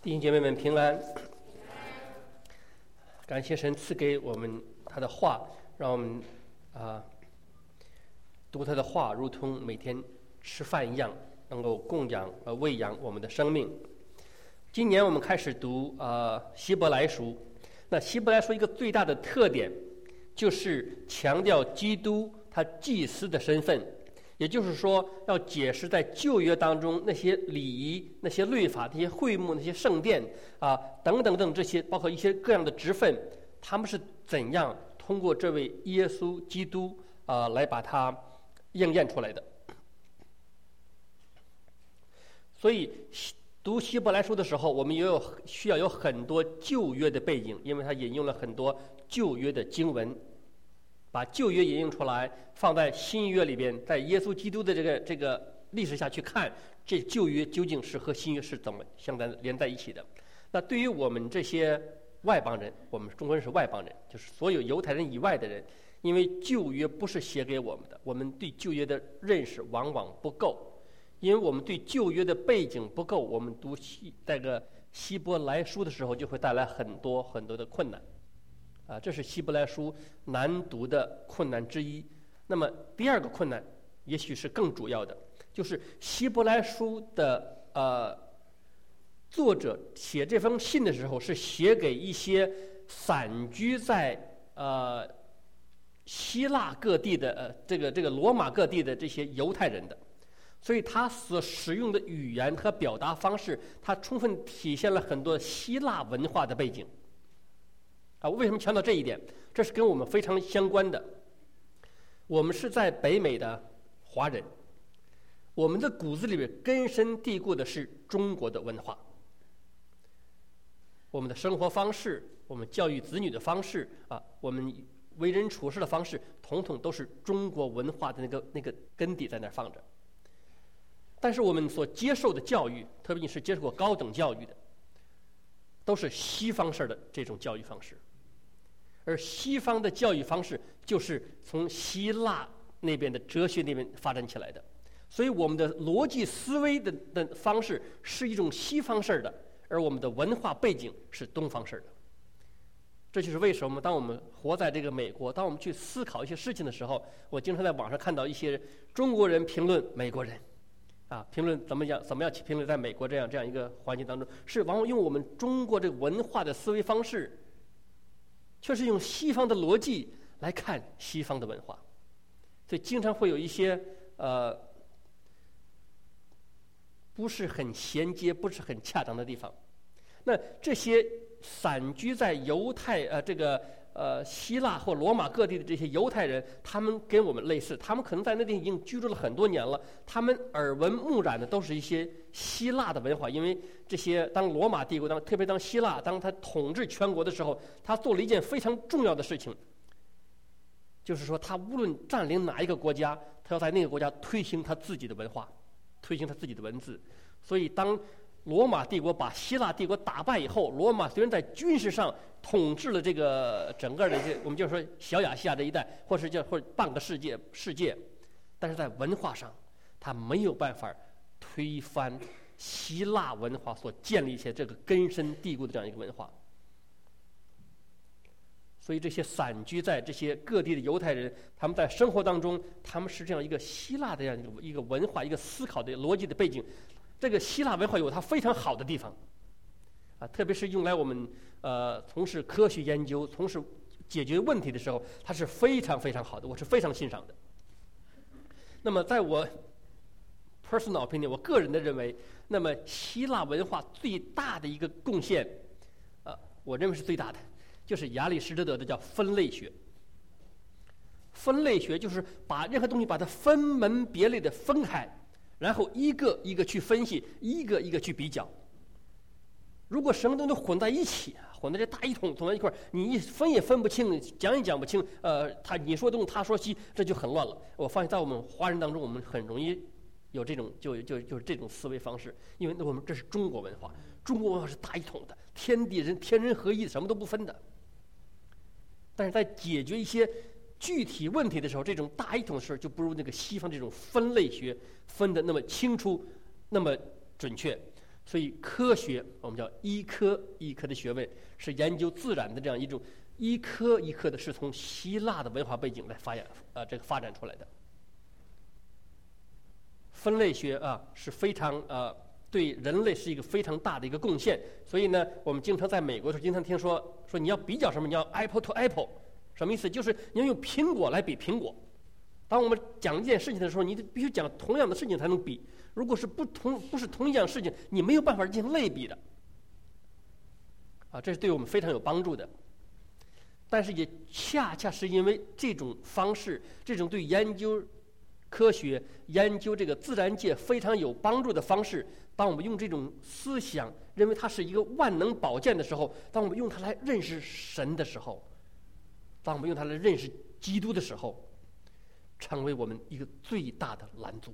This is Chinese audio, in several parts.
弟兄姐妹们平安，感谢神赐给我们他的话，让我们读他的话，如同每天吃饭一样，能够供养喂养我们的生命。今年我们开始读希伯来书，那希伯来书一个最大的特点就是强调基督他祭司的身份。也就是说，要解释在旧约当中那些礼仪、那些律法、那些会幕、那些圣殿等等等这些，包括一些各样的职分，他们是怎样通过这位耶稣基督来把它应验出来的。所以读希伯来书的时候，我们也需要有很多旧约的背景，因为它引用了很多旧约的经文。把旧约引用出来，放在新约里边，在耶稣基督的这个历史下去看，这旧约究竟是和新约是怎么连在一起的？那对于我们这些外邦人，我们中国人是外邦人，就是所有犹太人以外的人，因为旧约不是写给我们的，我们对旧约的认识往往不够，因为我们对旧约的背景不够，我们读希伯来书的时候就会带来很多很多的困难。这是希伯来书难读的困难之一。那么第二个困难，也许是更主要的，就是希伯来书的作者写这封信的时候，是写给一些散居在希腊各地的这个罗马各地的这些犹太人的，所以他所使用的语言和表达方式，它充分体现了很多希腊文化的背景。我为什么强调这一点？这是跟我们非常相关的。我们是在北美的华人，我们的骨子里面根深蒂固的是中国的文化。我们的生活方式，我们教育子女的方式我们为人处事的方式，统统都是中国文化的那个根底在那儿放着。但是我们所接受的教育，特别你是接受过高等教育的，都是西方式的这种教育方式。而西方的教育方式就是从希腊那边的哲学那边发展起来的，所以我们的逻辑思维的方式是一种西方式的，而我们的文化背景是东方式的。这就是为什么当我们活在这个美国，当我们去思考一些事情的时候，我经常在网上看到一些中国人评论美国人评论怎么样去评论在美国这样一个环境当中，是往往用我们中国这个文化的思维方式，却是用西方的逻辑来看西方的文化，所以经常会有一些不是很衔接、不是很恰当的地方。那这些散居在犹太希腊或罗马各地的这些犹太人，他们跟我们类似，他们可能在那地已经居住了很多年了，他们耳闻目染的都是一些希腊的文化。因为这些当罗马帝国特别当希腊当他统治全国的时候，他做了一件非常重要的事情，就是说他无论占领哪一个国家，他要在那个国家推行他自己的文化，推行他自己的文字。所以当罗马帝国把希腊帝国打败以后，罗马虽然在军事上统治了这个整个的我们就说小亚细亚这一带，或者半个世界，但是在文化上，他没有办法推翻希腊文化所建立起来这个根深蒂固的这样一个文化。所以这些散居在这些各地的犹太人，他们在生活当中，他们是这样一个希腊的这样一个文化、一个思考的逻辑的背景。这个希腊文化有它非常好的地方特别是用来我们从事科学研究、从事解决问题的时候，它是非常非常好的，我是非常欣赏的。那么在我 personal opinion， 我个人的认为，那么希腊文化最大的一个贡献我认为是最大的，就是亚里士多德的叫分类学。分类学就是把任何东西把它分门别类的分开，然后一个一个去分析，一个一个去比较。如果什么东西都混在一起，混在这大一统在一块，你一分也分不清，讲也讲不清，你说东他说西，这就很乱了。我发现在我们华人当中，我们很容易有这种就是这种思维方式，因为我们这是中国文化，中国文化是大一统的，天人合一，什么都不分的。但是在解决一些具体问题的时候，这种大一统的事就不如那个西方这种分类学分得那么清楚，那么准确。 所以科学我们叫一科一科的学位，是研究自然的这样一种一科一科的，是从希腊的文化背景来发展出来的。分类学是非常对人类是一个非常大的一个贡献。所以呢，我们经常在美国的时候经常听说你要比较什么，你要 apple to apple， 什么意思？就是你要用苹果来比苹果。当我们讲一件事情的时候，你必须讲同样的事情才能比。如果是不是同一样事情，你没有办法进行类比的。这是对我们非常有帮助的。但是也恰恰是因为这种方式，这种对研究科学、研究这个自然界非常有帮助的方式，当我们用这种思想认为它是一个万能宝剑的时候，当我们用它来认识神的时候，当我们用它来认识基督的时候，成为我们一个最大的拦阻。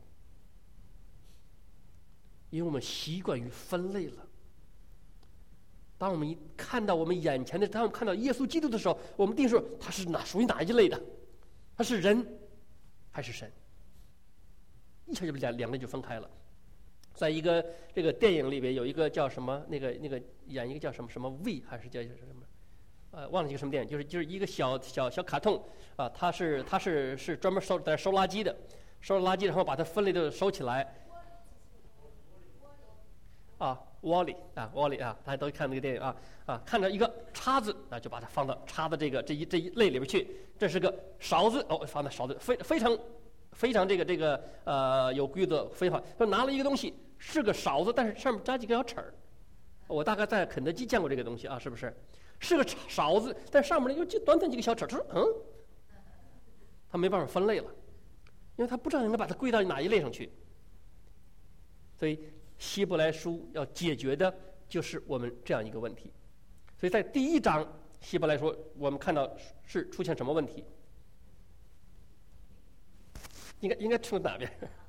因为我们习惯于分类了。当我们一看到我们眼前的，当我们看到耶稣基督的时候，我们定说他是属于哪一类的？他是人还是神？一下就两类就分开了。在一个这个电影里边，有一个叫什么那个演一个叫什么 V 还是叫什么忘了一个什么电影，就是一个小卡通他是专门收垃圾的，收了垃圾然后把它分类的收起来。Wall-E 大家都看那个电影看到一个叉子就把它放到叉子这一类里边去。这是个勺子放到勺子，非常这个有规则非法。他拿了一个东西是个勺子，但是上面扎几个小齿儿。我大概在肯德基见过这个东西是不是？是个勺子，但上面有短短几个小齿儿。他说他没办法分类了，因为他不知道应该把它归到哪一类上去。所以希伯来书要解决的就是我们这样一个问题。所以在第一章希伯来书我们看到是出现什么问题？应该出哪边？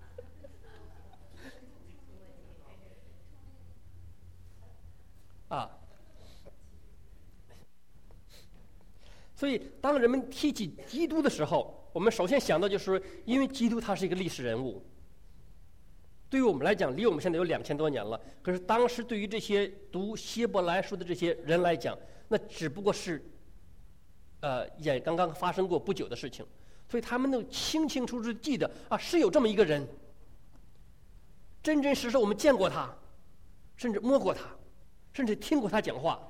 所以当人们提起基督的时候，我们首先想到就是说，因为基督他是一个历史人物，对于我们来讲，离我们现在有2000多年了。可是当时对于这些读希伯来书的这些人来讲，那只不过是也刚刚发生过不久的事情。所以他们能清清楚楚记得是有这么一个人，真真实实我们见过他，甚至摸过他，甚至听过他讲话。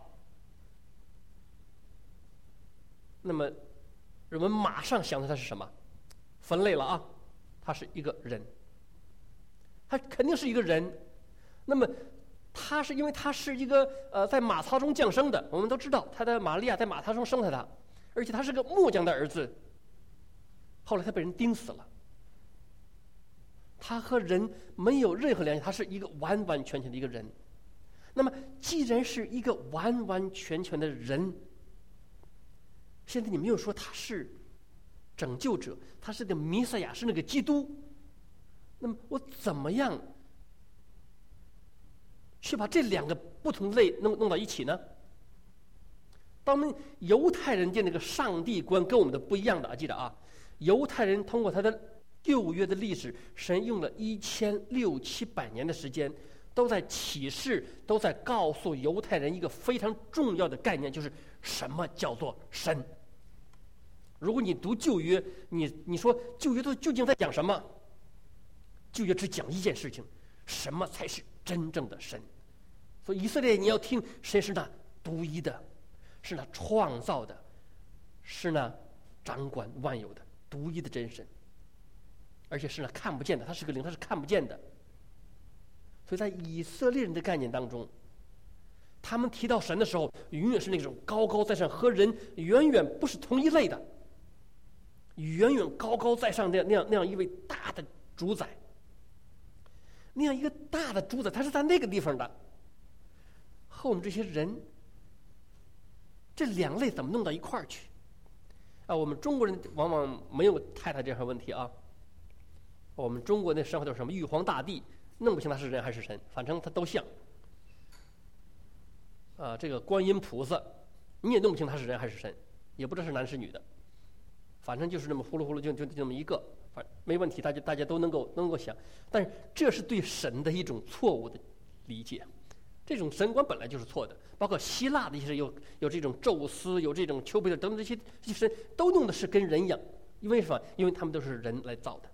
那么人们马上想到他是什么？分类了他是一个人，他肯定是一个人。那么他是因为他是一个在马槽中降生的，我们都知道他的玛利亚在马槽中生了他，而且他是个木匠的儿子。后来他被人钉死了，他和人没有任何联系，他是一个完完全全的一个人。那么既然是一个完完全全的人，现在你没有说他是拯救者，他是个弥赛亚，是那个基督，那么我怎么样去把这两个不同类弄到一起呢？当我们犹太人的那个上帝观跟我们的不一样的记得犹太人通过他的旧约的历史，神用了1600-700年的时间，都在启示，都在告诉犹太人一个非常重要的概念，就是什么叫做神。如果你读旧约，你说旧约都究竟在讲什么？旧约只讲一件事情，什么才是真正的神。所以以色列你要听，神是那独一的，是那创造的，是那掌管万有的独一的真神，而且是那看不见的，他是个灵，他是看不见的。所以在以色列人的概念当中，他们提到神的时候，永远是那种高高在上，和人远远不是同一类的，远远高高在上那样一位大的主宰。那样一个大的主宰，他是在那个地方的，和我们这些人这两类怎么弄到一块儿去？我们中国人往往没有太大这样的问题我们中国那生活叫什么玉皇大帝，弄不清他是人还是神，反正他都像。这个观音菩萨，你也弄不清他是人还是神，也不知道是男是女的，反正就是那么呼噜呼噜就这么一个，没问题，大家都能够想。但是这是对神的一种错误的理解。 这种神观本来就是错的。包括希腊的一些有这种宙斯，有这种丘比特等等这些神，都弄的是跟人一样。因为什么？因为他们都是人来造的。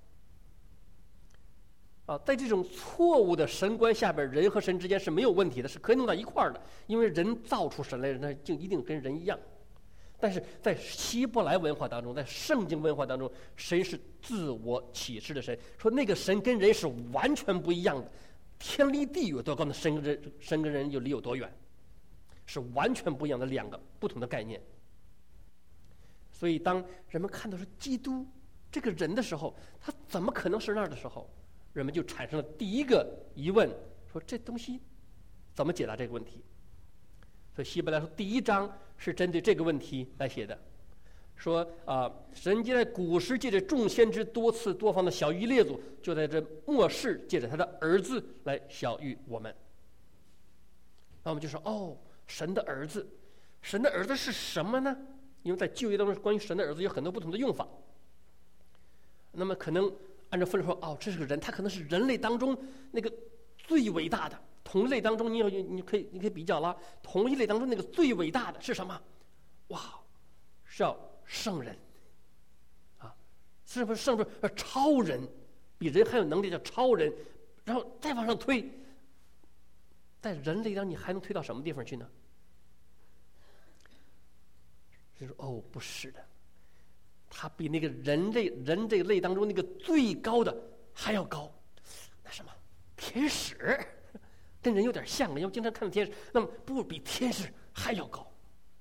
在这种错误的神观下边，人和神之间是没有问题的，是可以弄到一块儿的。因为人造出神来，那就一定跟人一样。但是在希伯来文化当中，在圣经文化当中，神是自我启示的神，说那个神跟人是完全不一样的，天离地有多高，那神跟人就离有多远，是完全不一样的两个不同的概念。所以当人们看到是基督这个人的时候，他怎么可能是那儿的时候，人们就产生了第一个疑问，说这东西怎么解答这个问题？所以希伯来书第1章是针对这个问题来写的，说神借在古时借着众先知多次多方的晓谕列祖，就在这末世借着他的儿子来晓谕我们。那我们就说神的儿子，神的儿子是什么呢？因为在旧约当中关于神的儿子有很多不同的用法。那么可能按照分说，这是个人，他可能是人类当中那个最伟大的。同类当中，你可以比较了，同一类当中那个最伟大的是什么？是要圣人，是不是圣人？超人，比人还有能力叫超人，然后再往上推，在人类当中你还能推到什么地方去呢？就说不是的，他比那个人这类当中那个最高的还要高，那什么天使。跟人有点像，因为经常看到天使，那么不比天使还要高。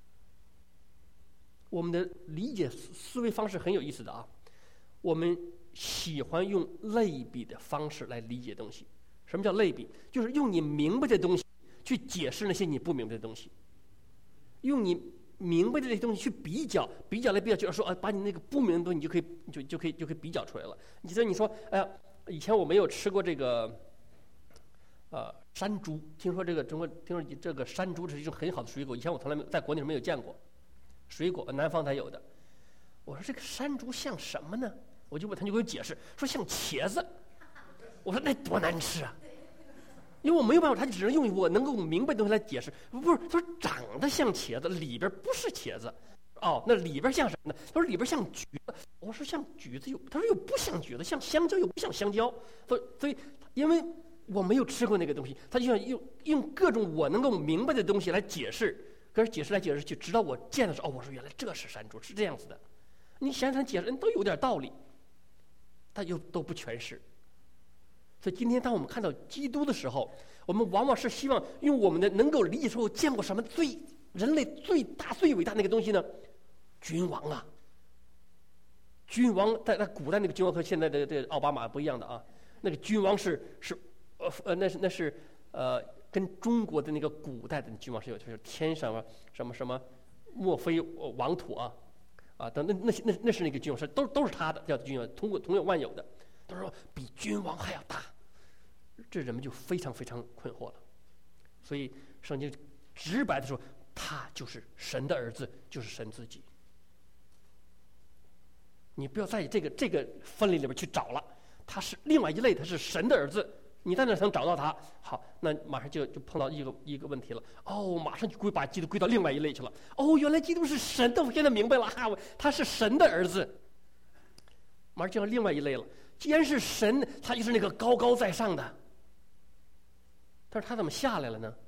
我们的理解思维方式很有意思的我们喜欢用类比的方式来理解东西。什么叫类比？就是用你明白的东西去解释那些你不明白的东西，用你明白的这些东西去比较来比较，就是说把你那个不明白的东西你就可以比较出来了。所以你说，以前我没有吃过这个。山猪，听说这个山猪是一种很好的水果，以前我从来在国内没有见过，水果南方才有的。我说这个山猪像什么呢？我就问他，就给我解释说像茄子。我说那多难吃啊！因为我没有办法，他只能用我能够明白的东西来解释。不是，他说长得像茄子，里边不是茄子。那里边像什么呢？他说里边像橘子。我说像橘子他说又不像橘子，像香蕉又不像香蕉。所以因为我没有吃过那个东西，他就想用各种我能够明白的东西来解释，可是解释来解释去，直到我见的时候，我说原来这是山猪，是这样子的。你想想解释，都有点道理，但又都不全是。所以今天当我们看到基督的时候，我们往往是希望用我们的能够理解出见过什么人类最大最伟大那个东西呢？君王啊！君王在古代那个君王和现在的这奥巴马不一样的那个君王是。那是跟中国的那个古代的君王是有，就是天上什么莫非王土等那是那个君王，是都是他的，叫君王，同有万有的，都是说比君王还要大，这人们就非常非常困惑了。所以圣经直白的说，他就是神的儿子，就是神自己。你不要在这个分类里边去找了，他是另外一类，他是神的儿子。你在那想找到他，好，那马上就碰到一个问题了。马上就把基督归到另外一类去了。原来基督是神的，我现在明白了他是神的儿子。马上就要另外一类了。既然是神，他就是那个高高在上的。但是他怎么下来了呢？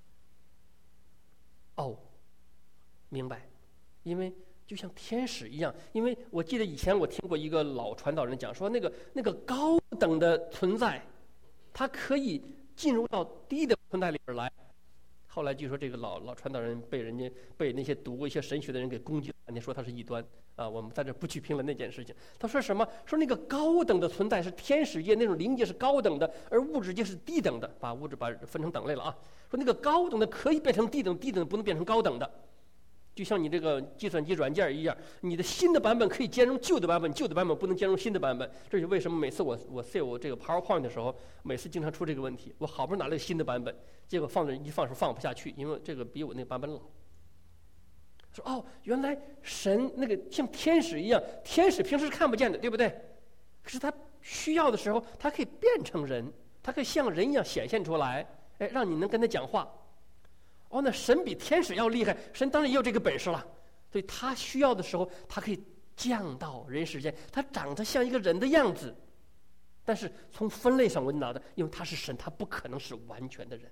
明白，因为就像天使一样。因为我记得以前我听过一个老传道人讲说，那个高等的存在。他可以进入到低的存在里边来。后来据说这个老传道人被那些读过一些神学的人给攻击了，人家说他是异端我们在这不去评论那件事情。他说什么？说那个高等的存在是天使界那种灵界是高等的，而物质界是低等的，把物质分成等类了说那个高等的可以变成低等，低等的不能变成高等的。就像你这个计算机软件一样，你的新的版本可以兼容旧的版本，旧的版本不能兼容新的版本。这是为什么每次我 save 这个 PowerPoint 的时候，每次经常出这个问题。我好不容易拿了个新的版本，结果放着一放是放不下去，因为这个比我那个版本老。说原来神那个像天使一样，天使平时是看不见的，对不对？可是他需要的时候，他可以变成人，他可以像人一样显现出来。 哎，让你能跟他讲话。哦，那神比天使要厉害，神当然也有这个本事了。所以他需要的时候，他可以降到人世间，他长得像一个人的样子。但是从分类上我拿的，因为他是神，他不可能是完全的人。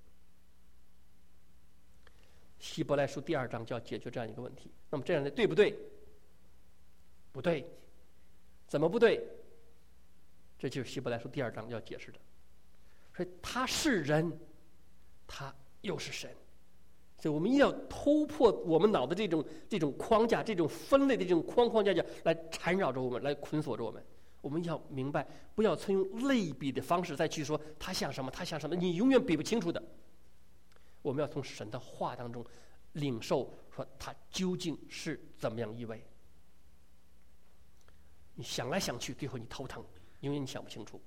希伯来书第2章就要解决这样一个问题。那么这样的对不对？不对。怎么不对？这就是希伯来书第2章要解释的。所以他是人，他又是神。所以我们一定要突破我们脑的这种框架、这种分类的这种框架来缠绕着我们，来捆锁着我们。我们要明白，不要曾用类比的方式再去说他像什么，他像什么，你永远比不清楚的。我们要从神的话当中领受，说他究竟是怎么样一位。你想来想去，最后你头疼，因为你想不清楚。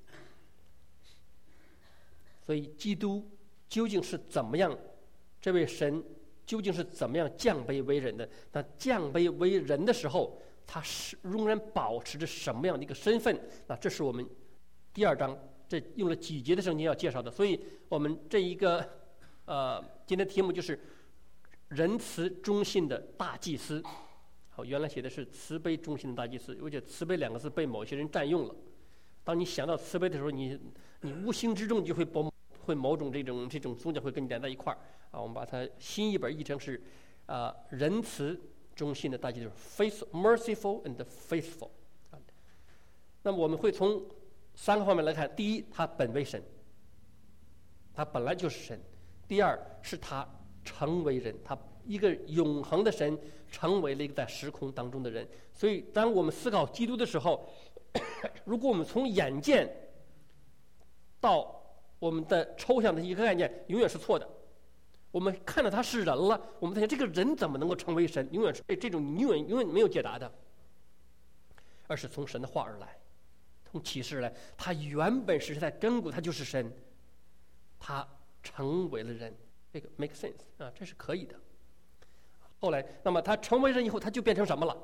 所以基督究竟是怎么样，这位神究竟是怎么样降卑为人的？那降卑为人的时候，他是仍然保持着什么样的一个身份？那这是我们第2章这用了几节的圣经要介绍的。所以我们这一个今天题目就是仁慈忠信的大祭司。好，原来写的是慈悲忠信的大祭司，而且慈悲2个字被某些人占用了。当你想到慈悲的时候，你无形之中就会某种这种宗教会跟你连在一块儿啊。我们把它新译本译成是仁慈忠信的大祭司 ，merciful and faithful。那么我们会从3个方面来看：第一，他本为神，他本来就是神；第二，是他成为人，他一个永恒的神成为了一个在时空当中的人。所以，当我们思考基督的时候，如果我们从眼见到我们的抽象的一个概念，永远是错的。我们看到他是人了，我们在想这个人怎么能够成为神？永远是这种你永远没有解答的，而是从神的话而来，从启示而来。他原本是在根骨，他就是神，他成为了人，这个 make sense 啊，这是可以的。后来，那么他成为人以后，他就变成什么了？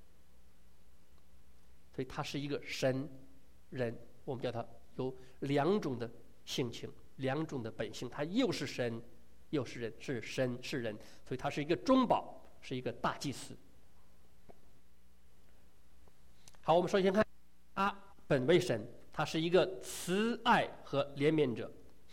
所以他是一个神人，我们叫他有2种的性情，2种的本性，他又是神又是人，是神是人，所以他是一个中保，是一个大祭司。好，我们首先看他本为神，他是一个慈爱和怜悯者。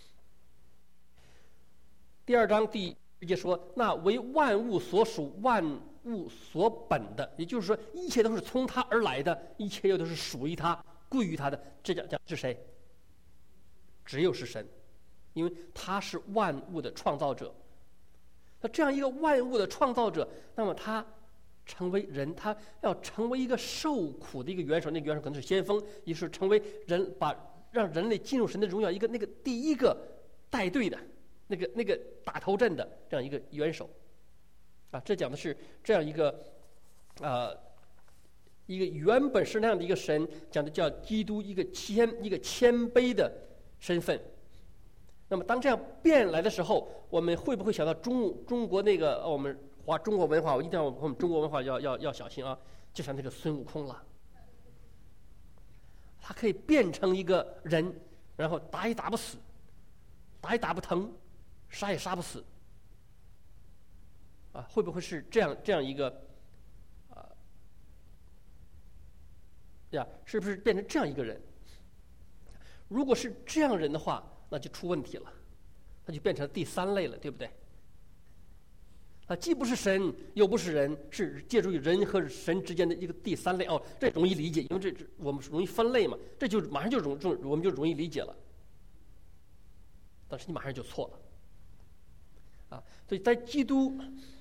第2章第1节说：“那为万物所属、万物所本的，也就是说，一切都是从他而来的，一切又都是属于他、归于他的。”这讲是谁？只有是神，因为他是万物的创造者。那这样一个万物的创造者，那么他成为人，他要成为一个受苦的一个元首，那个元首可能是先锋，也是成为人，让人类进入神的荣耀一个那个第一个带队的。那个打头阵的这样一个元首，啊，这讲的是这样一个原本是那样的一个神，讲的叫基督一个谦卑的身份。那么当这样变来的时候，我们会不会想到中国那个我们中国文化？我一定要我们中国文化要小心啊！就像那个孙悟空了，他可以变成一个人，然后打也打不死，打也打不疼。杀也杀不死，啊，会不会是这样一个，是不是变成这样一个人？如果是这样人的话，那就出问题了，那就变成第3类了，对不对？既不是神，又不是人，是借助于人和神之间的一个第3类。哦，这容易理解，因为这我们容易分类嘛，这就马上我们就容易理解了。但是你马上就错了。所以在基督，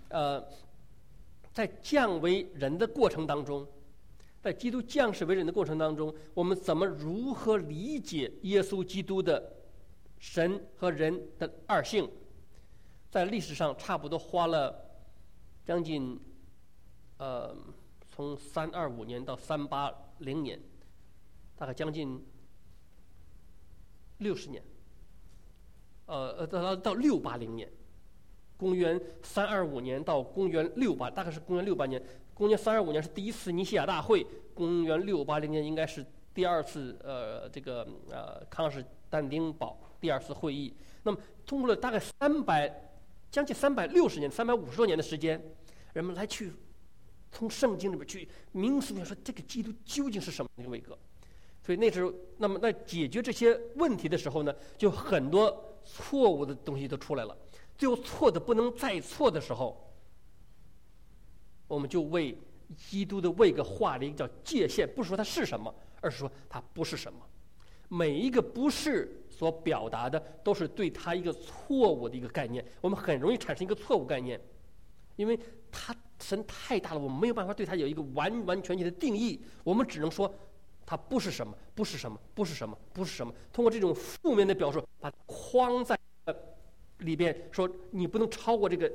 在降为人的过程当中，在基督降世为人的过程当中，我们如何理解耶稣基督的神和人的2性？在历史上差不多花了将近，从325年到380年，大概将近60年，到680年。公元325年到公元68，大概是公元68年。公元325年是第1次尼西亚大会，公元680年应该是第2次康士坦丁堡第二次会议。那么通过了大概将近360年、350多年的时间，人们来去从圣经里边去明思说这个基督究竟是什么一个位格。所以那时候，那么在解决这些问题的时候呢，就很多错误的东西都出来了。最后错的不能再错的时候，我们就为基督的位格画了一个叫界限，不是说它是什么，而是说它不是什么。每一个不是所表达的，都是对它一个错误的一个概念。我们很容易产生一个错误概念，因为神太大了，我们没有办法对它有一个完完全全的定义，我们只能说它不是什么，不是什么，不是什么，不是什么。通过这种负面的表述，把它框在里边，说你不能超过这个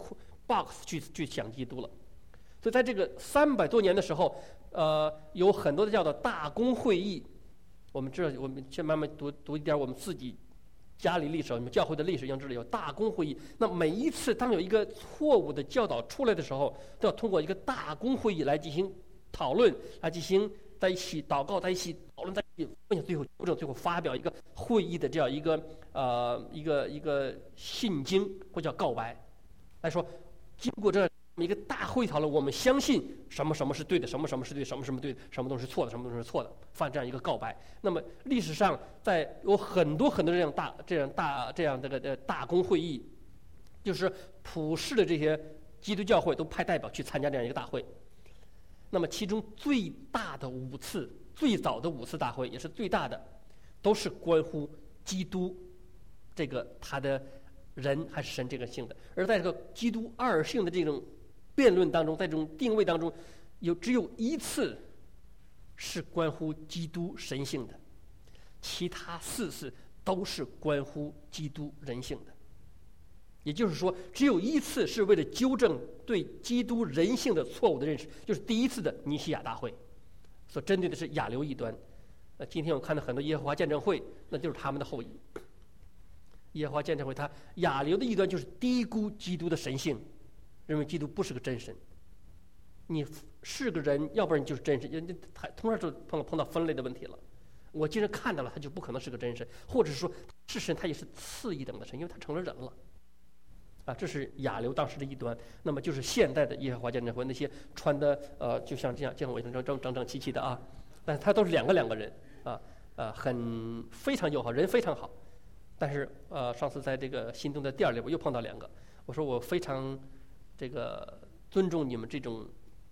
box 去讲基督了。所以在这个300多年的时候，有很多的叫做大公会议。我们知道，我们先慢慢读一点我们自己家里历史、我们教会的历史，应知道有大公会议。那每一次当有一个错误的教导出来的时候，都要通过一个大公会议来进行讨论，来进行在一起祷告，在一起讨论，在一起分享，最后纠正，最后发表一个会议的这样一个信经或叫告白，来说经过这一个大会讨论，我们相信什么什么是对的，什么什么是对，什么什么对，什么东西是错的，什么东西是错的，犯这样一个告白。那么历史上在有很多很多这样大公会议，就是普世的这些基督教会都派代表去参加这样一个大会。那么其中最大的5次，最早的5次大会也是最大的，都是关乎基督这个他的人还是神这个性的。而在这个基督二性的这种辩论当中，在这种定位当中，只有1次是关乎基督神性的，其他4次都是关乎基督人性的。也就是说，只有1次是为了纠正对基督人性的错误的认识，就是第1次的尼西亚大会，所针对的是亚流异端。今天我看到很多耶和华见证会，那就是他们的后裔。耶和华见证会，他亚流的异端就是低估基督的神性，认为基督不是个真神。你是个人，要不然你就是真神。他通常就碰到分类的问题了。我既然看到了，他就不可能是个真神，或者是说是神，他也是次一等的神，因为他成了人了。这是亚流当时的异端。那么就是现代的耶和华见证会，那些穿的就像这样卫生整齐的啊，但是他都是两个人非常友好，人非常好。但是上次在这个新东的第2里，我又碰到2个，我说我非常这个尊重你们这种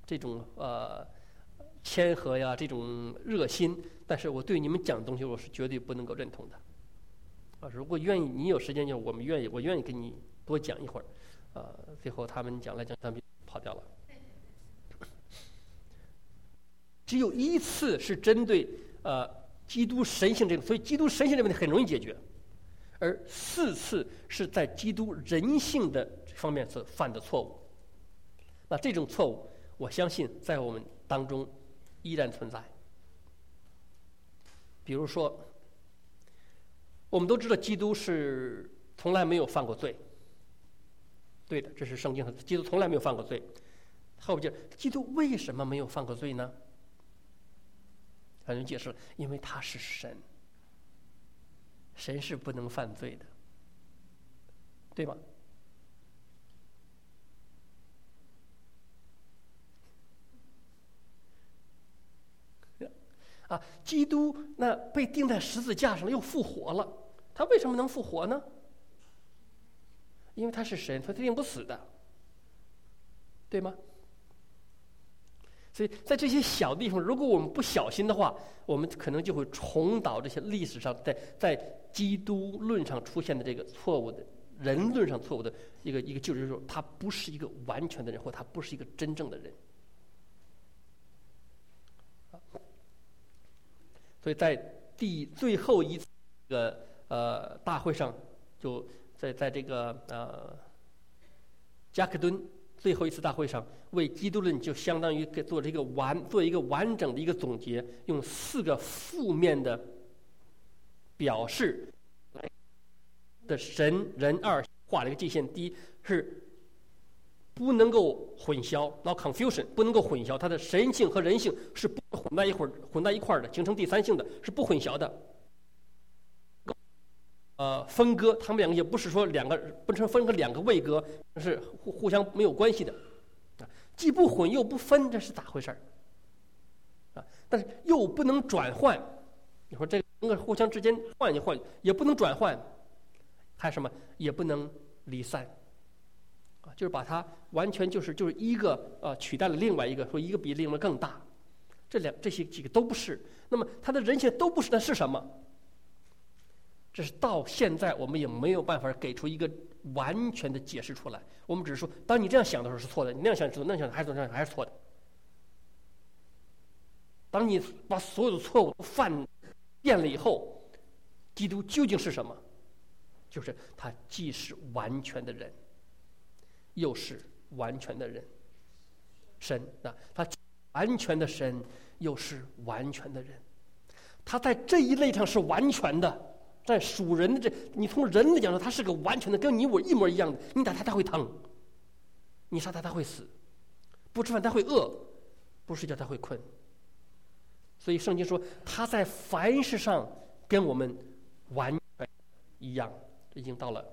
谦和呀，这种热心，但是我对你们讲的东西我是绝对不能够认同的。如果愿意，你有时间就我愿意跟你多讲一会儿。最后他们讲来讲，他们跑掉了。只有1次是针对基督神性这个，所以基督神性这个问题很容易解决。而4次是在基督人性的方面所犯的错误。那这种错误，我相信在我们当中依然存在。比如说，我们都知道基督是从来没有犯过罪。对的，这是圣经上，基督从来没有犯过罪。后边基督为什么没有犯过罪呢？很多人解释了，因为他是神。神是不能犯罪的，对吗？基督那被钉在十字架上又复活了，他为什么能复活呢？因为他是神，他定不死的，对吗？所以在这些小地方，如果我们不小心的话，我们可能就会重蹈这些历史上在基督论上出现的这个错误的人论上错误的一个就是说，他不是一个完全的人，或他不是一个真正的人。所以在最后一次大会上，就在这个加克敦最后一次大会上，为基督论就相当于做一个完整的一个总结，用4个负面的表示的神人二画了一个界限。第一是不能够混淆 ，not confusion， 不能够混淆，它的神性和人性是不混在一块儿的，形成第三性的，是不混淆的。 分割，他们两个也不是说不是分割两个位格，是互相没有关系的，既不混又不分，这是咋回事儿？但是又不能转换，你说这个互相之间换一换，也不能转换，还有什么也不能离散，就是把它完全就是一个取代了另外一个，说一个比另外更大，这些几个都不是。那么它的人性都不是，那是什么？这是到现在我们也没有办法给出一个完全的解释出来。我们只是说，当你这样想的时候是错的，你那样想那样想还是错的。当你把所有的错误都犯遍了以后，基督究竟是什么？就是他既是完全的人，又是完全的人，神啊，他完全的神，又是完全的人。他在这一类上是完全的，在属人的你从人的角度，他是个完全的，跟你我一模一样的。你打他，他会疼；你杀他，他会死；不吃饭，他会饿；不睡觉，他会困。所以圣经说，他在凡事上跟我们完全一样，已经到了。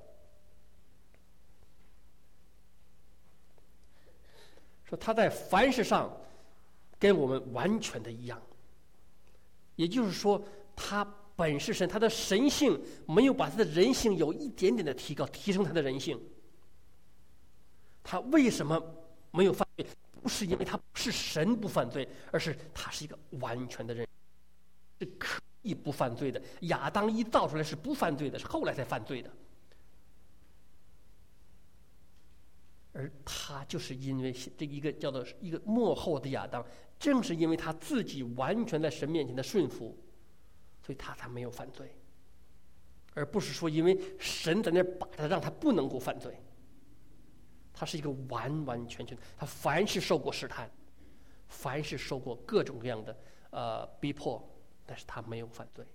说他在凡事上跟我们完全的一样，也就是说，他本是神，他的神性没有把他的人性有一点点的提升他的人性。他为什么没有犯罪？不是因为他是神不犯罪，而是他是一个完全的人，是可以不犯罪的。亚当一造出来是不犯罪的，是后来才犯罪的。而他就是因为这一个叫做一个末后的亚当，正是因为他自己完全在神面前的顺服，所以他才没有犯罪，而不是说因为神在那把他让他不能够犯罪。他是一个完完全全，他凡是受过试探，凡是受过各种各样的逼迫，但是他没有犯罪。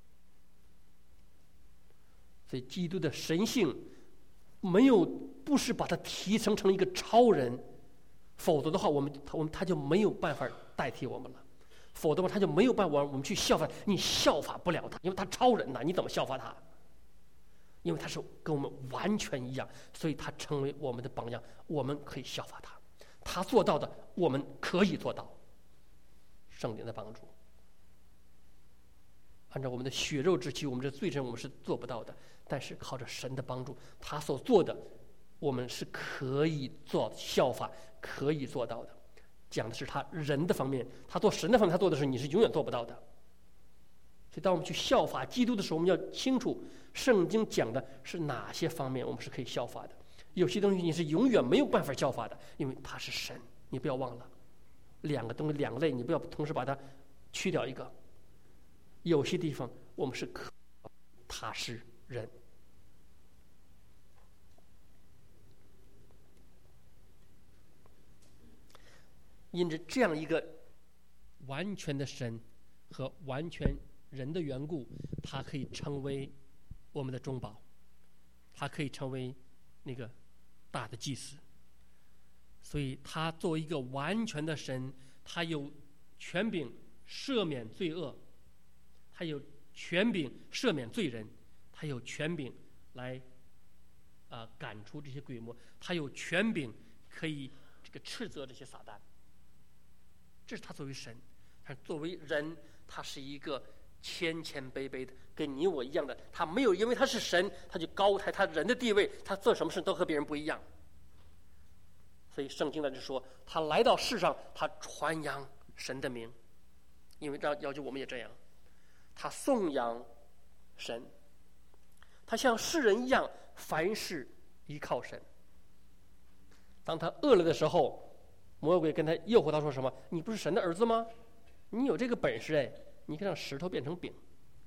所以基督的神性不是把他提升成一个超人，否则的话他就没有办法代替我们了，否则的话他就没有办法我们去效法，你效法不了他，因为他超人呐，你怎么效法他？因为他是跟我们完全一样，所以他成为我们的榜样，我们可以效法他。他做到的，我们可以做到。圣灵的帮助，按照我们的血肉之躯，我们这罪人我们是做不到的，但是靠着神的帮助，他所做的，我们是可以做效法，可以做到的。讲的是他人的方面，他做神的方面，他做的是你是永远做不到的。所以当我们去效法基督的时候，我们要清楚圣经讲的是哪些方面我们是可以效法的，有些东西你是永远没有办法效法的，因为他是神，你不要忘了，两个东西两类，你不要同时把它去掉一个。有些地方我们是他是人。因着这样一个完全的神和完全人的缘故，他可以成为我们的中保，他可以成为那个大的祭司。所以他作为一个完全的神，他有权柄赦免罪恶，他有权柄赦免罪人，他有权柄来赶出这些鬼魔，他有权柄可以斥责这些撒旦。这是他作为神，但作为人，他是一个谦卑卑的，跟你我一样的。他没有因为他是神，他就高抬他人的地位，他做什么事都和别人不一样。所以圣经呢就说，他来到世上，他传扬神的名，因为要求我们也这样。他颂扬神，他像世人一样，凡事依靠神。当他饿了的时候，魔鬼跟他诱惑他说什么？你不是神的儿子吗？你有这个本事哎，你可以让石头变成饼。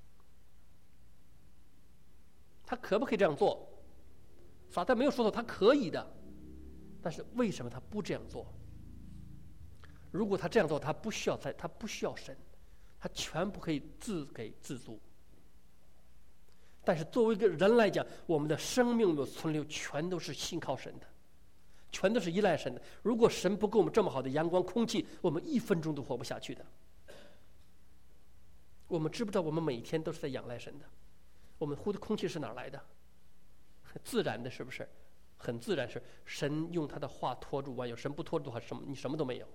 他可不可以这样做？撒旦没有说错，他可以的。但是为什么他不这样做？如果他这样做，他不需要神，他全部可以自给自足。但是作为一个人来讲，我们的生命的存留全都是信靠神的，全都是依赖神的。如果神不给我们这么好的阳光空气，我们1分钟都活不下去的。我们知不知道我们每天都是在仰赖神的？ 我们呼的空气是哪儿来的？自然的，是不是？很自然，是神用他的话托住万有。神不托住的话，你什么都没有。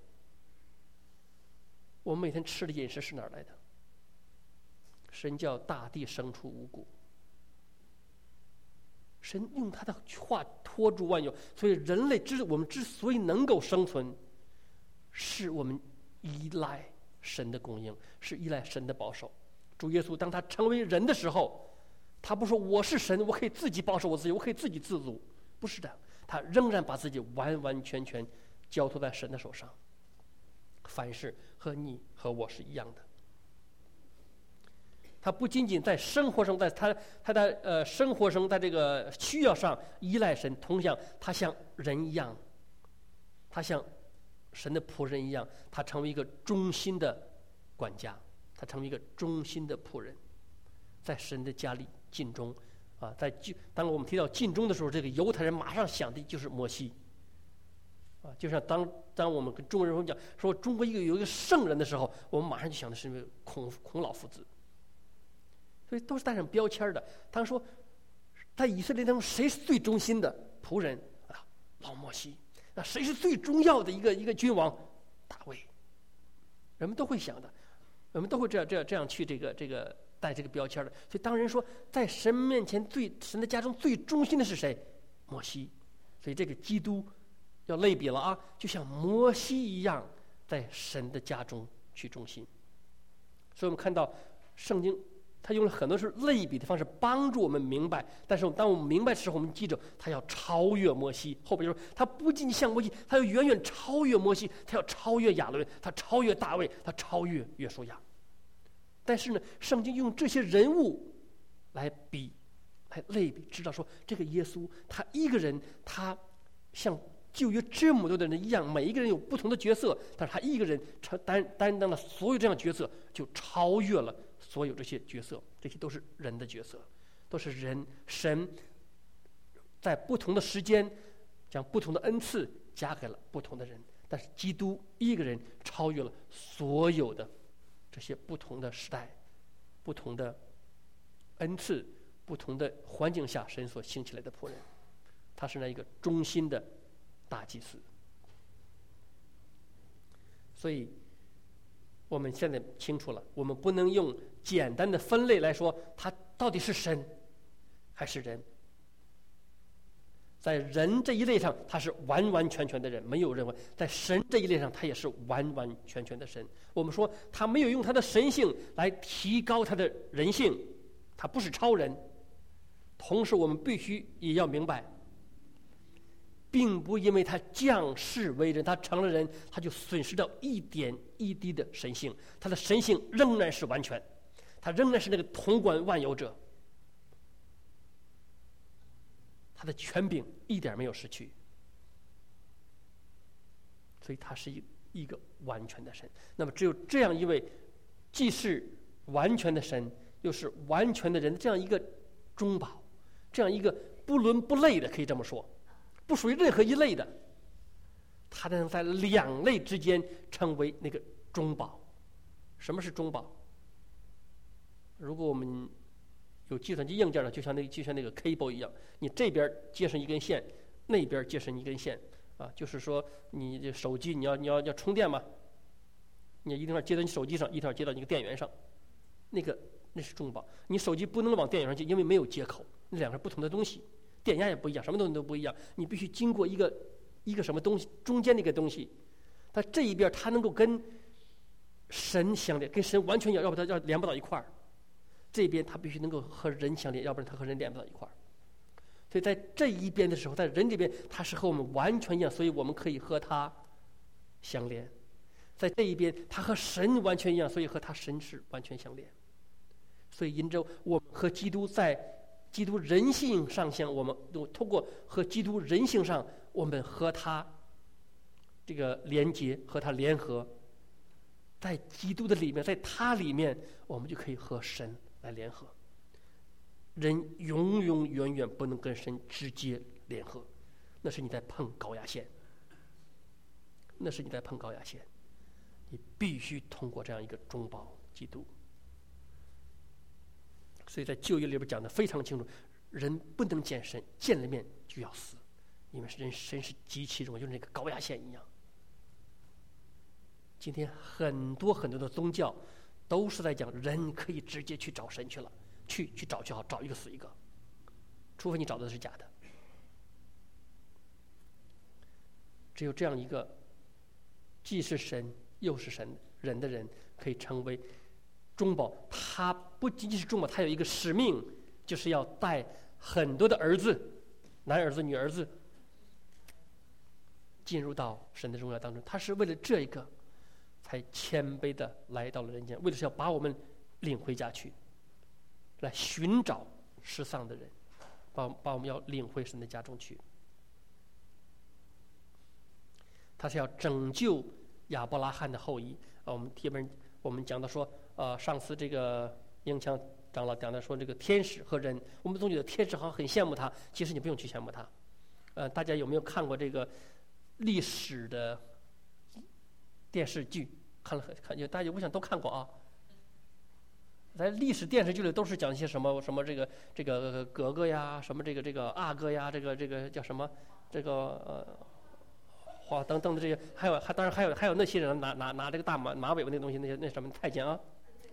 我们每天吃的饮食是哪儿来的？神叫大地生出五谷。神用他的话托住万有，所以我们之所以能够生存，是我们依赖神的供应，是依赖神的保守。主耶稣当他成为人的时候，他不说我是神，我可以自己保守我自己，我可以自给自足，不是的，他仍然把自己完完全全交托在神的手上。凡事和你和我是一样的。他不仅仅在生活上，在他的生活上，在这个需要上依赖神，同样他像人一样，他像神的仆人一样，他成为一个忠心的管家，他成为一个忠心的仆人，在神的家里尽忠啊。当我们提到尽忠的时候，这个犹太人马上想的就是摩西啊。就像当我们跟中国人讲说中国有一个圣人的时候，我们马上就想的是那个孔老夫子。所以都是带上标签的。他说，在以色列当中，谁是最忠心的仆人啊？老摩西。那谁是最重要的一个君王？大卫。人们都会想的，人们都会这样去这个带这个标签的。所以当人说在神面前神的家中最忠心的是谁？摩西。所以这个基督要类比了啊，就像摩西一样，在神的家中去忠心。所以我们看到圣经。他用了很多是类比的方式帮助我们明白，但是当我们明白的时候，我们记着他要超越摩西。后边就说他不仅像摩西，他要远远超越摩西，他要超越亚伦，他超越大卫，他超越约书亚。但是呢，圣经用这些人物来类比，知道说这个耶稣他一个人，他像旧约这么多的人一样，每一个人有不同的角色，但是他一个人担当了所有这样的角色，就超越了所有这些角色。这些都是人的角色，都是神在不同的时间将不同的恩赐加给了不同的人，但是基督一个人超越了所有的这些不同的时代、不同的恩赐、不同的环境下神所兴起来的仆人。他是那一个忠心的大祭司。所以我们现在清楚了，我们不能用简单的分类来说他到底是神还是人。在人这一类上他是完完全全的人，没有任何；在神这一类上他也是完完全全的神。我们说他没有用他的神性来提高他的人性，他不是超人。同时我们必须也要明白，并不因为他降世为人，他成了人，他就损失掉一点一滴的神性。他的神性仍然是完全，他仍然是那个统管万有者，他的权柄一点没有失去。所以他是一个完全的神。那么只有这样一位既是完全的神又是完全的人，这样一个中保，这样一个不伦不类的，可以这么说，不属于任何一类的，他能在两类之间成为那个中保。什么是中保？如果我们有计算机硬件的，就像那个 cable 一样，你这边接上一根线，那边接上一根线啊，就是说你这手机你要充电嘛，你一定要接到你手机上，一定要接到你个电源上，那是中保。你手机不能往电源上接，因为没有接口，那两个是不同的东西，电压也不一样，什么东西都不一样，你必须经过一个什么东西中间那个东西，它这一边它能够跟神相连，跟神完全要不然它要连不到一块儿。这边它必须能够和人相连，要不然它和人连不到一块儿。所以在这一边的时候，在人这边它是和我们完全一样，所以我们可以和它相连。在这一边它和神完全一样，所以和他神是完全相连。所以因着我们和基督在基督人性上相，我们通过和基督人性上，我们和他这个连接，和他联合，在基督的里面，在他里面，我们就可以和神来联合。人永永远远不能跟神直接联合，那是你在碰高压线，那是你在碰高压线。你必须通过这样一个中保基督。 所以在旧约里边讲的非常清楚，人不能见神，见了面就要死，因为神是极其荣耀，就是那个高压线一样。今天很多的宗教都是在讲人可以直接去找神去了，去找就好，找一个死一个，除非你找的是假的。只有这样一个既是神又是神人的人，可以成为中保。他不仅仅是中保，他有一个使命，就是要带很多的儿子，男儿子女儿子进入到神的荣耀当中。他是为了这一个才谦卑的来到了人间，为的是要把我们领回家去，来寻找失丧的人，把我们要领回神的家中去。他是要拯救亚伯拉罕的后裔。我们讲到说，上次这个英强长老讲的说，这个天使和人，我们总觉得天使好像很羡慕他，其实你不用去羡慕他。大家有没有看过这个历史的电视剧？看大家我想都看过啊。在历史电视剧里都是讲一些什么这个哥哥呀，什么这个阿哥呀，这个叫什么等等的这些，当然还有那些人拿这个大马尾巴那东西，那什么太监啊，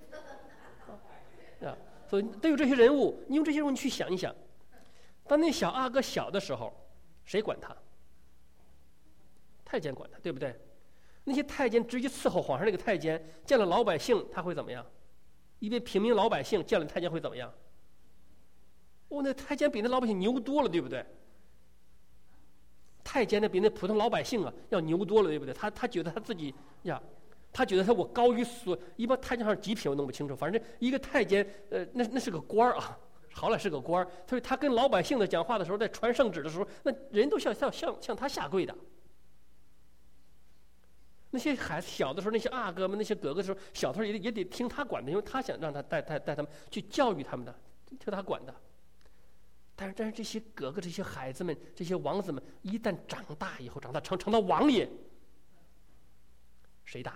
所以都有这些人物。你用这些人物去想一想，当那小阿哥小的时候，谁管他？太监管他，对不对？那些太监直接伺候皇上，那个太监见了老百姓他会怎么样？一边平民老百姓见了太监会怎么样？那太监比那老百姓牛多了，对不对？太监呢比那普通老百姓要牛多了，对不对？他觉得他自己他觉得我高于一般太监好像几品我弄不清楚，反正一个太监那是个官啊，好歹是个官，所以他跟老百姓的讲话的时候，在传圣旨的时候，那人都向他下跪的。那些孩子小的时候，那些阿哥们、那些哥哥的时候，小的时候也得听他管的，因为他想让他带他们去教育他们的，听他管的。但是这些哥哥、这些孩子们、这些王子们，一旦长大以后，成到王爷，谁大？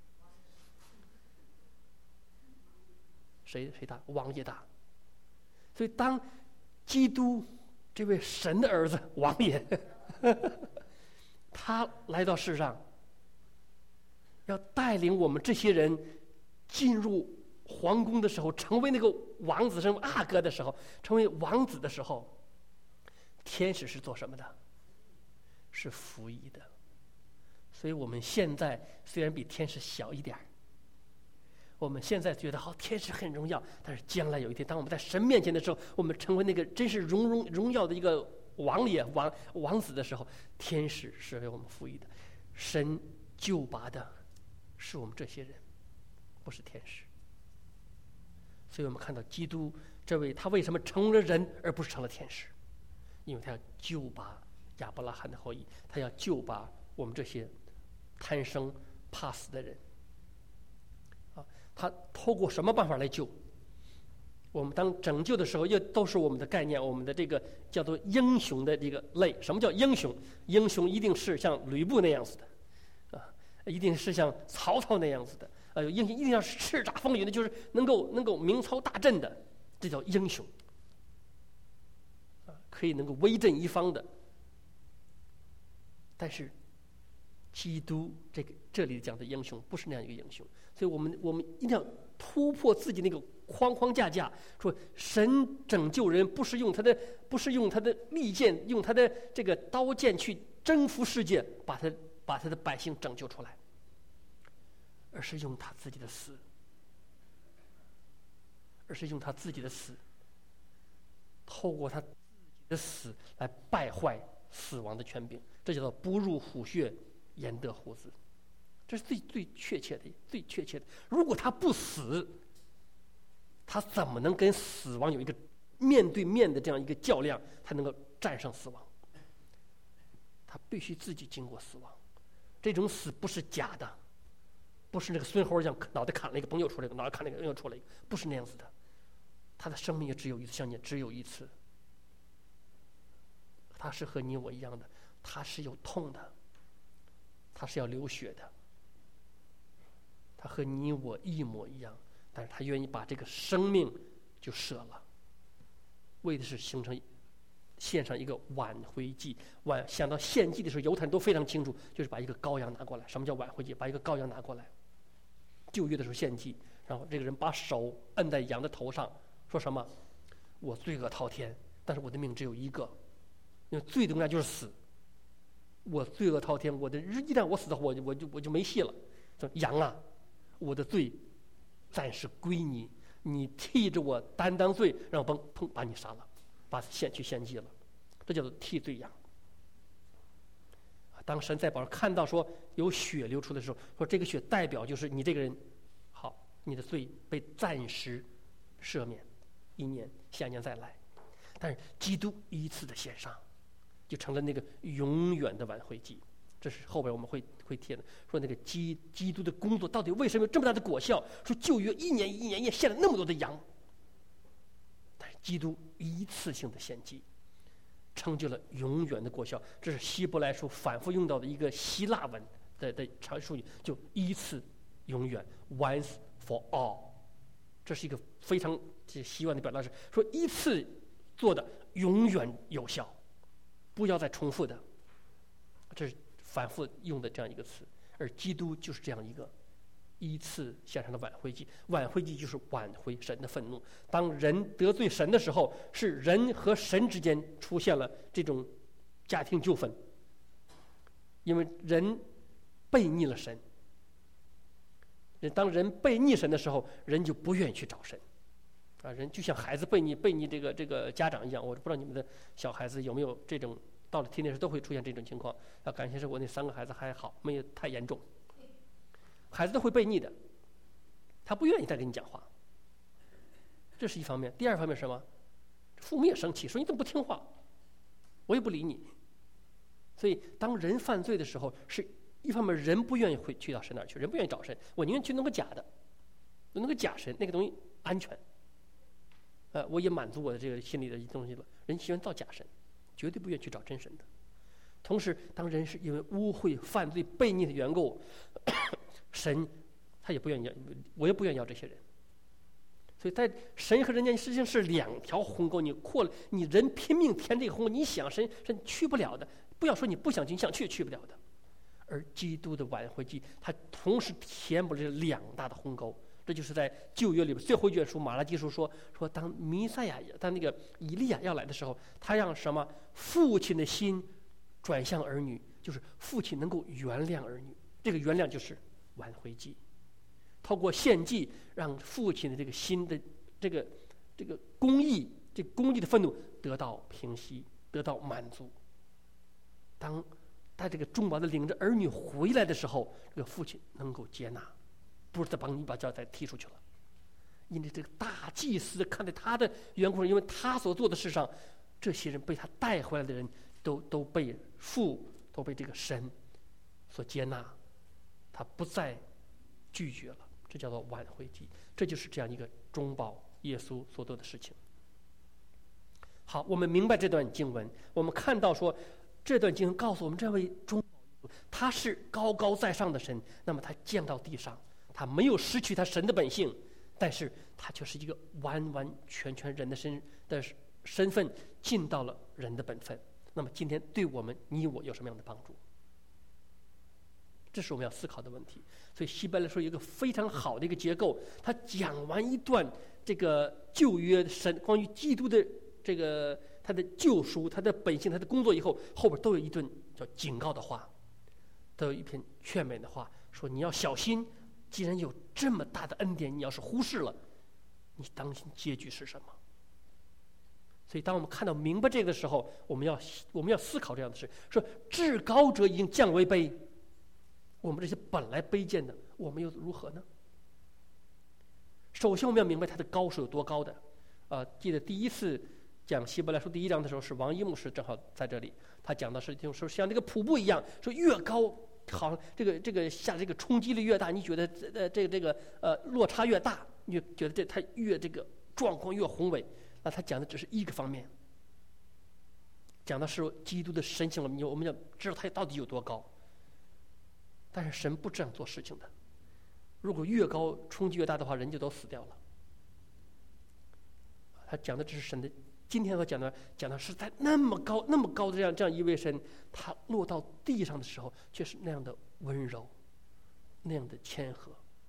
谁大？王爷大。所以当基督这位神的儿子王爷，他来到世上，要带领我们这些人进入皇宫的时候，成为那个王子，成为阿哥的时候，成为王子的时候，天使是做什么的？是服役的。所以我们现在虽然比天使小一点，我们现在觉得天使很荣耀，但是将来有一天，当我们在神面前的时候，我们成为那个真是荣耀的一个王爷、王子的时候，天使是为我们服役的。神救拔的是我们这些人，不是天使。所以我们看到基督这位，他为什么成了人而不是成了天使？因为他要救拔亚伯拉罕的后裔，他要救拔我们这些贪生怕死的人。他透过什么办法来救？我们当拯救的时候，又都是我们的概念，我们的这个叫做英雄的这个类。什么叫英雄？英雄一定是像吕布那样子的，一定是像曹操那样子的。英雄一定要是叱咤风云的，就是能够明操大阵的，这叫英雄。可以能够威震一方的。但是基督这里讲的英雄不是那样一个英雄，所以我们一定要突破自己那个框架，说神拯救人不是用他的利剑，用他的这个刀剑去征服世界，把他的百姓拯救出来，而是用他自己的死，透过他自己的死来败坏死亡的权柄，这叫做不入虎穴焉得虎子。这是最确切的。如果他不死，他怎么能跟死亡有一个面对面的这样一个较量，才能够战胜死亡？他必须自己经过死亡。这种死不是假的，不是那个孙猴一样，脑袋砍了一个崩又出来一个，脑袋砍了一个又出来一个，不是那样子的。他的生命也只有一次，像你只有一次。他是和你我一样的，他是有痛的，他是要流血的，他和你我一模一样，但是他愿意把这个生命就舍了，为的是献上一个挽回祭。想到献祭的时候，犹太人都非常清楚，就是把一个羔羊拿过来。什么叫挽回祭？把一个羔羊拿过来。旧约的时候献祭，然后这个人把手摁在羊的头上，说什么？我罪恶滔天，但是我的命只有一个，因为罪的公价就是死。我罪恶滔天，一旦我死的话，我就没戏了。说羊啊，我的罪暂时归你，你替着我担当罪，然后砰把你杀了，去献祭了，这叫做替罪羊。当神在宝上看到说有血流出的时候，说这个血代表就是你这个人，好，你的罪被暂时赦免，1年，下年再来。但是基督一次的献上，就成了那个永远的挽回祭。这是后边我们会提的，说那个基督的工作到底为什么有这么大的果效？说旧约一年献了那么多的羊，但是基督一次性的献祭，成就了永远的果效。这是希伯来书反复用到的一个希腊文的常术语，就一次永远 ，once for all。这是一个非常希望的表达，是说一次做的永远有效，不要再重复的。这是反复用的这样一个词，而基督就是这样一个一次献上的挽回祭。挽回祭就是挽回神的愤怒。当人得罪神的时候，是人和神之间出现了这种家庭纠纷，因为人背逆了神。当人背逆神的时候，人就不愿意去找神。人就像孩子背逆这个家长一样。我不知道你们的小孩子有没有这种，到了天天时都会出现这种情况。感谢是我那3个孩子还好，没有太严重。孩子都会背逆的，他不愿意再跟你讲话。这是一方面。第二方面是什么？父母也生气，说你怎么不听话？我也不理你。所以当人犯罪的时候，是一方面人不愿意去到神那儿去，人不愿意找神，我宁愿去弄个假的，弄个假神，那个东西安全。我也满足我的这个心里的东西了。人喜欢造假神，绝对不愿意去找真神的。同时，当人是因为污秽、犯罪、悖逆的缘故，神他也不愿意要，我也不愿意要这些人。所以在神和人间实际上是2条鸿沟，你人拼命填这个鸿沟，你想神去不了的，不要说你不想去，你想去不了的。而基督的挽回祭，它同时填补了2大的鸿沟。这就是在旧约里边最后一卷书马拉基书说当弥赛亚，当那个以利亚要来的时候，他让什么？父亲的心转向儿女，就是父亲能够原谅儿女。这个原谅就是挽回祭，透过献祭让父亲的这个心的这个公义的愤怒得到平息，得到满足。当他这个众宝的领着儿女回来的时候，这个父亲能够接纳，不是再把你把脚再踢出去了。因为这个大祭司看在他的缘故，因为他所做的事上，这些人被他带回来的人都被这个神所接纳，他不再拒绝了。这叫做挽回祭。这就是这样一个中保耶稣所做的事情。好，我们明白这段经文，我们看到说这段经文告诉我们，这位中保耶稣他是高高在上的神，那么他降到地上，他没有失去他神的本性，但是他却是一个完完全全人的身份，尽到了人的本分。那么今天对我们你我有什么样的帮助？这是我们要思考的问题。所以希伯来书有一个非常好的一个结构，他讲完一段这个旧约神关于基督的这个他的救赎、他的本性、他的工作以后，后边都有一顿叫警告的话，都有一篇劝勉的话，说你要小心，既然有这么大的恩典，你要是忽视了，你当心结局是什么？所以当我们看到明白这个的时候，我们要思考这样的事，说至高者已经降为卑，我们这些本来卑贱的，我们又如何呢？首先我们要明白他的高是有多高的。记得第一次讲希伯来书第1章的时候，是王一牧师正好在这里，他讲的是就是像这个瀑布一样，说越高好像这个下这个冲击力越大，你觉得这个落差越大，你就觉得它越这个壮观越宏伟。那他讲的只是一个方面，讲的是基督的神性，我们要知道他到底有多高。但是神不这样做事情的，如果越高冲击越大的话，人就都死掉了。 他讲的只是神的。今天所讲的是在那么高的这样一位神，他落到地上的时候，却是那样的温柔，那样的谦和，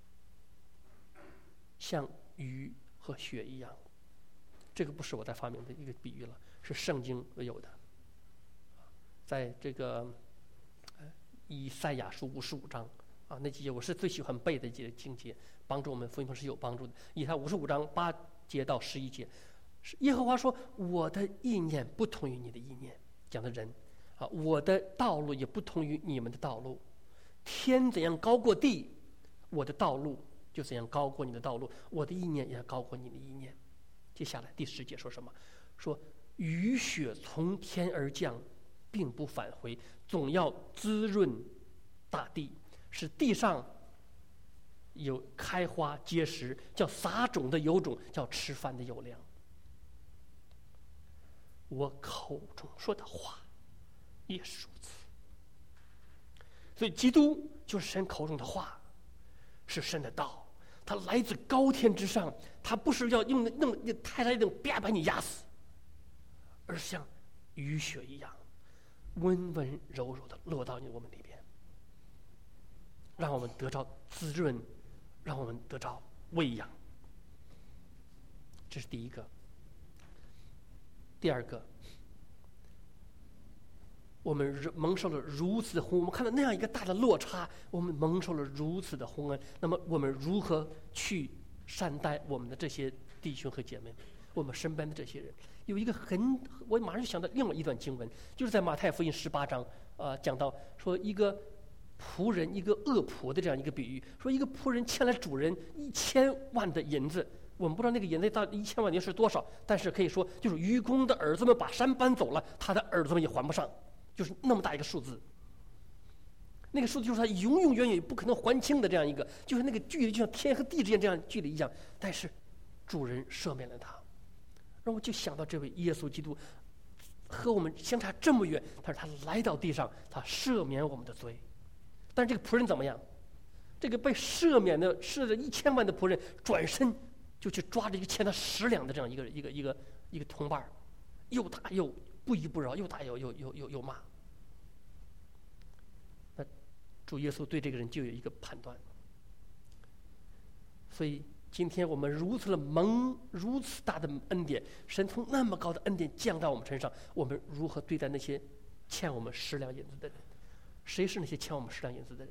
像鱼和雪一样。这个不是我在发明的一个比喻了，是圣经有的。在这个以赛亚书55章啊，那几节我是最喜欢背的几节经节，帮助我们福音是有帮助的。以赛55章8节到11节。耶和华说：“我的意念不同于你的意念。”讲的人啊，我的道路也不同于你们的道路。天怎样高过地，我的道路就怎样高过你的道路，我的意念也高过你的意念。接下来第10节说什么？说雨雪从天而降，并不返回，总要滋润大地，使地上有开花结实，叫撒种的有种，叫吃饭的有粮。我口中说的话也是如此。所以基督就是神口中的话，是神的道，它来自高天之上，它不是要用那么太来那种啪把你压死，而是像雨雪一样温温柔柔的落到我们里边，让我们得着滋润，让我们得着喂养。这是第一个。第二个，我们蒙受了如此的洪恩，我们看到那样一个大的落差，我们蒙受了如此的洪恩，那么我们如何去善待我们的这些弟兄和姐妹们，我们身边的这些人？有一个我马上就想到另外一段经文，就是在马太福音18章，讲到说一个仆人，一个恶仆的这样一个比喻，说一个仆人欠了主人1000万的银子。我们不知道那个银子到底1000万年是多少，但是可以说，就是愚公的儿子们把山搬走了，他的儿子们也还不上，就是那么大一个数字。那个数字就是他永永远远不可能还清的这样一个，就是那个距离就像天和地之间这样距离一样。但是主人赦免了他，让我就想到这位耶稣基督和我们相差这么远，但是他来到地上，他赦免我们的罪。但是这个仆人怎么样？这个被赦免的是1000万的仆人，转身就去抓着一个欠他10两的这样一个同伴，又打又不依不饶，又打又骂。那主耶稣对这个人就有一个判断。所以今天我们如此大的恩典，神从那么高的恩典降到我们身上，我们如何对待那些欠我们10两银子的人？谁是那些欠我们10两银子的人？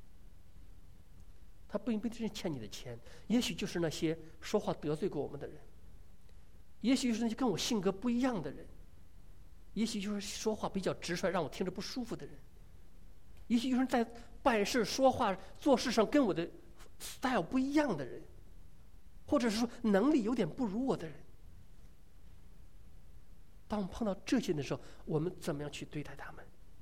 他不一定是欠你的钱，也许就是那些说话得罪过我们的人，也许就是那些跟我性格不一样的人，也许就是说话比较直率让我听着不舒服的人，也许就是在办事说话做事上跟我的 style 不一样的人，或者是说能力有点不如我的人。当我们碰到这些的时候，我们怎么样去对待他们？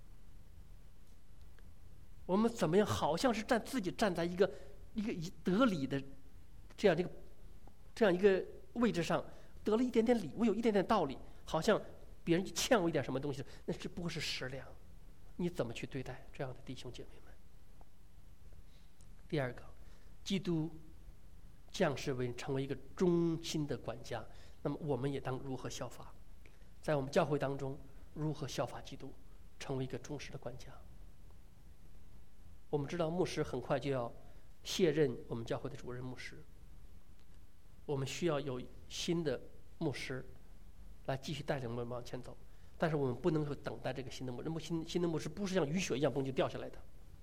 我们怎么样好像是自己站在一个得理的这样一个位置上，得了一点点理，我有一点点道理，好像别人欠我一点什么东西，那只不过是10两，你怎么去对待这样的弟兄姐妹们？第二个，基督降世成为一个忠心的管家，那么我们也当如何效法？在我们教会当中，如何效法基督，成为一个忠实的管家？我们知道牧师很快就要卸任我们教会的主任牧师，我们需要有新的牧师来继续带领我们往前走，但是我们不能说等待这个新的牧师，新的牧师不是像雨雪一样就掉下来的。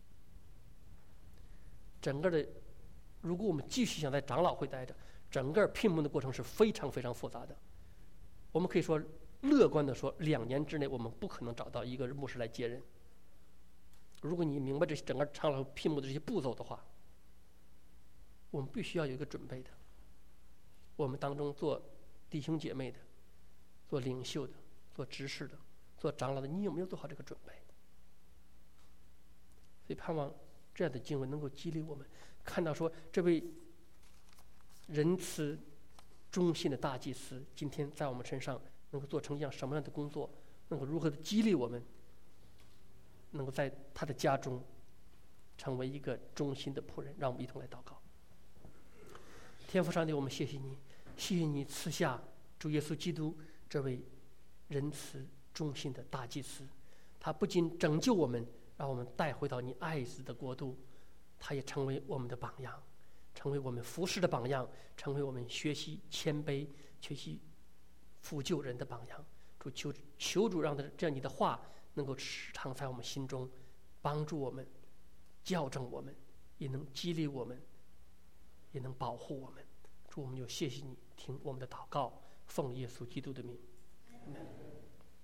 整个的，如果我们继续想在长老会待着，整个聘牧的过程是非常非常复杂的。我们可以说乐观的说，2年之内我们不可能找到一个牧师来接任。如果你明白这些整个长老聘牧的这些步骤的话，我们必须要有一个准备的。我们当中做弟兄姐妹的，做领袖的，做执事的，做长老的，你有没有做好这个准备？所以盼望这样的经文能够激励我们，看到说这位仁慈忠信的大祭司今天在我们身上能够做成一样什么样的工作，能够如何的激励我们，能够在他的家中成为一个忠心的仆人。让我们一同来祷告。天父上帝，我们谢谢你，谢谢你赐下主耶稣基督这位仁慈忠心的大祭司，他不仅拯救我们，让我们带回到你爱子的国度，他也成为我们的榜样，成为我们服侍的榜样，成为我们学习谦卑、学习扶救人的榜样。主求主让这样你的话能够时常在我们心中帮助我们、校正我们，也能激励我们，也能保护我们。主，我们就谢谢你，听我们的祷告，奉耶稣基督的名。